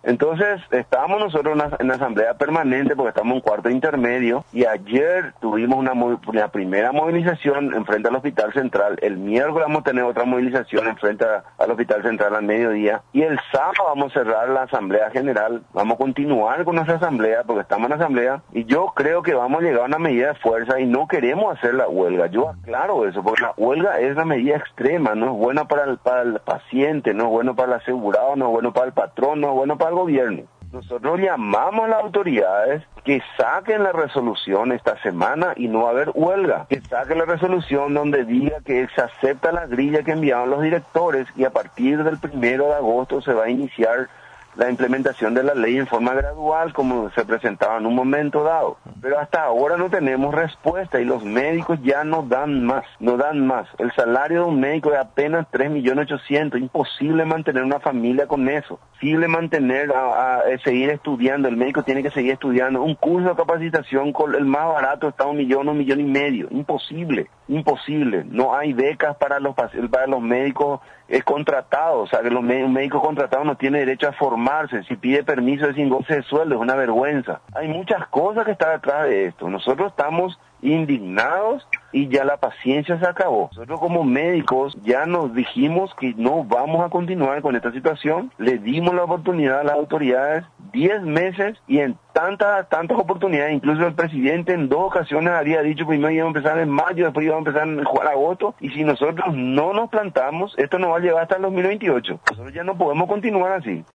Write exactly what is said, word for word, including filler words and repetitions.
Entonces, estábamos nosotros en la, en la asamblea permanente porque estamos en cuarto intermedio y ayer tuvimos una, una primera movilización en frente al Hospital Central. El miércoles vamos a tener otra movilización en frente a, al Hospital Central al mediodía y el sábado vamos a cerrar la asamblea general. Vamos a continuar con nuestra asamblea porque estamos en la asamblea y yo creo que vamos a llegar a una medida de fuerza y no queremos hacer la huelga. Yo aclaro eso porque la huelga es una medida extrema, no es buena para el, para el paciente, no es bueno para el asegurado, no es bueno para el patrón, no es bueno para el gobierno. Nosotros llamamos a las autoridades que saquen la resolución esta semana y no va a haber huelga. Que saquen la resolución donde diga que se acepta la grilla que enviaron los directores y a partir del primero de agosto se va a iniciar la implementación de la ley en forma gradual como se presentaba en un momento dado. Pero hasta ahora no tenemos respuesta y los médicos ya no dan más, no dan más. El salario de un médico es apenas tres millones ochocientos mil. Imposible mantener una familia con eso. Imposible mantener a, a, a seguir estudiando. El médico tiene que seguir estudiando. Un curso de capacitación con el más barato está un millón, un millón y medio. Imposible, imposible. No hay becas para los, para los médicos es contratado, o sea que los un médico contratado no tiene derecho a formarse, si pide permiso es sin goce de sueldo, es una vergüenza. Hay muchas cosas que están detrás de esto. Nosotros estamos indignados y ya la paciencia se acabó. Nosotros como médicos ya nos dijimos que no vamos a continuar con esta situación, le dimos la oportunidad a las autoridades diez meses y en tantas tantas oportunidades, incluso el presidente en dos ocasiones había dicho primero íbamos a empezar en mayo, después íbamos a empezar en agosto y si nosotros no nos plantamos, esto nos va a llevar hasta el dos mil veintiocho. Nosotros ya no podemos continuar así.